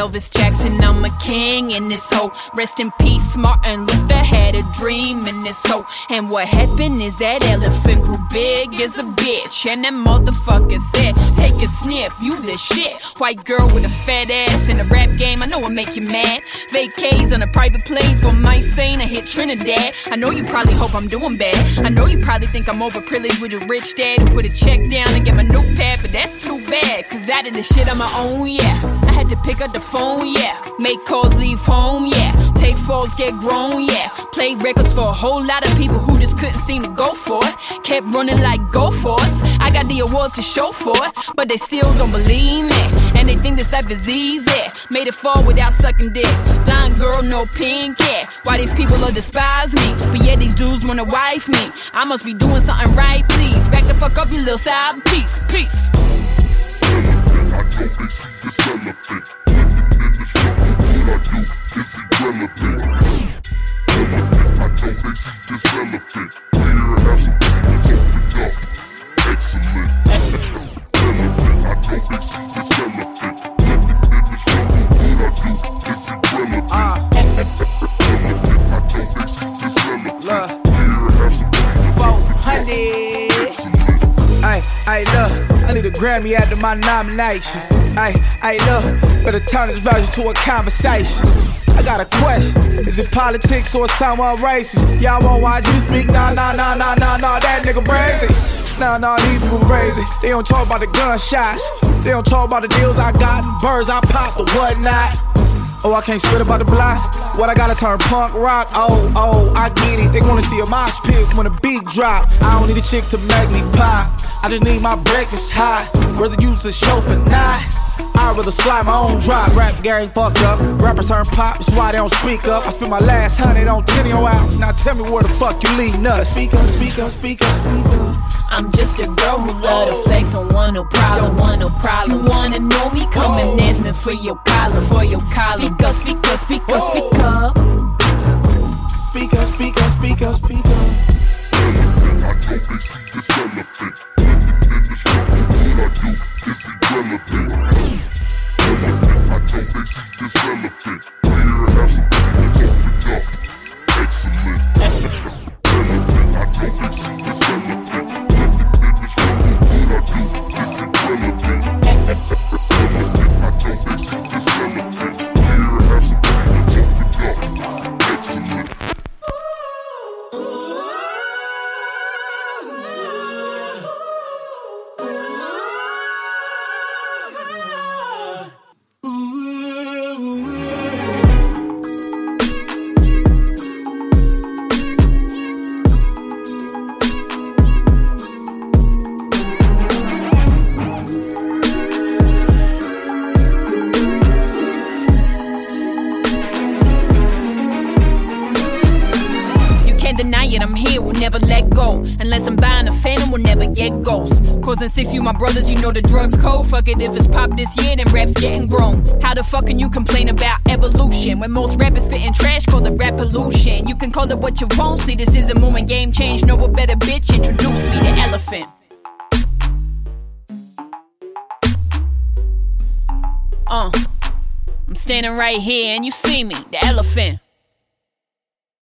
Elvis Jackson, I'm a king in this hoe. Rest in peace, Martin Luther had a dream in this hoe. And what happened is that elephant grew big as a bitch, and that motherfucker said, take a sniff, you the shit. White girl with a fat ass in the rap game, I know I make you mad. Vacays on a private plane from my Saint, I hit Trinidad. I know you probably hope I'm doing bad. I know you probably think I'm overprivileged with a rich dad who put a check down and get my notepad, but that's too bad, cause I did this shit on my own, yeah. I had to pick up the phone, yeah. Make calls, leave home, yeah. Take falls, get grown, yeah. Play records for a whole lot of people who just couldn't seem to go for it. Kept running like Go Force. I got the award to show for it, but they still don't believe me. And they think this life is easy. Made it fall without sucking dick. Blind girl, no pink hair. Why these people all despise me, but yet these dudes wanna wife me. I must be doing something right, please. Back the fuck up, you little side piece. Peace. I know they see this elephant. Living in the struggle, all I do is irrelevant. I know they see this elephant. Clear, have some demons opened up. Excellent. Relevant. I know they see this elephant. Living in the struggle, all I do is irrelevant. I know they see this elephant. Clear, have some demons opened up. Excellent. Ay, look, I need a Grammy after my nomination. Ay, look, better turn this version to a conversation. I got a question, is it politics or someone racist? Y'all won't watch you speak, nah, that nigga crazy. Nah, these people crazy. They don't talk about the gunshots. They don't talk about the deals I got, birds I popped or whatnot. Oh, I can't spit about the block. What I gotta turn punk rock? Oh, I get it. They wanna see a mosh pit when a beat drop. I don't need a chick to make me pop. I just need my breakfast hot. Whether use the chauffeur or not, I'd rather slide my own drop. Rap gang fucked up. Rappers turn pop, that's why they don't speak up. I spent my last 100 on 10 hours. Now tell me where the fuck you leading us. Speak up. I'm just a girl who love to flex, don't want no problem, You wanna know me? Come and ask me for your collar, Speak up. Speak up. I know they see this elephant. Living in the struggle, all I do is irrelevant. I know they see this elephant. Clear, have some demons opened up. Excellent. Relevant. I know they see this elephant. Living in the struggle, all I do is irrelevant. I know they see this elephant. Clear, have some demons opened up. Excellent. Deny it, I'm here, will never let go. Unless I'm buying a phantom, will never get ghosts. Causing 6, you my brothers, you know the drugs cold. Fuck it, if it's pop this year, then rap's getting grown. How the fuck can you complain about evolution when most rappers spitting trash, call it rap pollution? You can call it what you want, see this is a movement, game change. Know a better bitch, introduce me, the elephant. I'm standing right here and you see me, the elephant.